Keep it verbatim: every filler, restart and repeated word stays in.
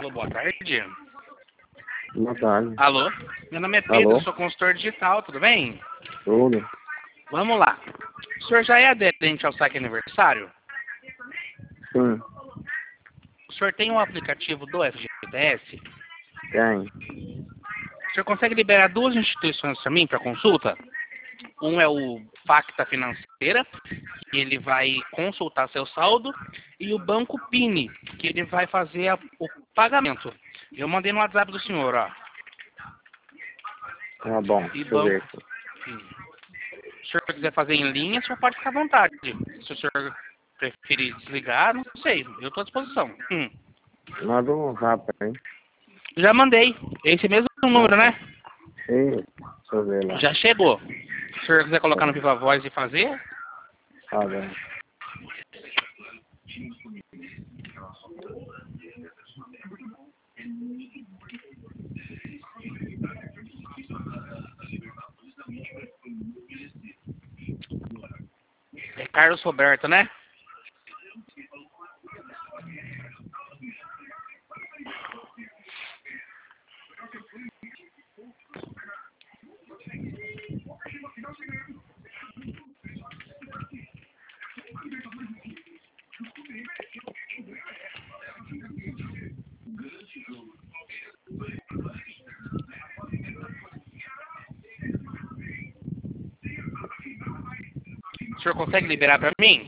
Alô, boa tarde. Boa tarde. Alô? Meu nome é Pedro, Alô? sou consultor digital, tudo bem? Tudo? Vamos lá. O senhor já é aderente ao saque aniversário? Sim. O senhor tem um aplicativo do F G T S? Tem. O senhor consegue liberar duas instituições para mim, para consulta? Um é o Facta Financeira, que ele vai consultar seu saldo, e o Banco Pini, que ele vai fazer a, o pagamento. Eu mandei no WhatsApp do senhor, ó. Tá bom, E deixa eu ver Banco aqui. Pini. Se o senhor quiser fazer em linha, o senhor pode ficar à vontade. Se o senhor preferir desligar, não sei, eu estou à disposição. Hum. Manda um zap aí. Já mandei. Esse mesmo número, né? Sim, deixa eu ver lá. Já chegou. Se o senhor quiser colocar no Viva Voz e fazer, Tá bom. é Carlos Roberto, né? O senhor consegue liberar para mim?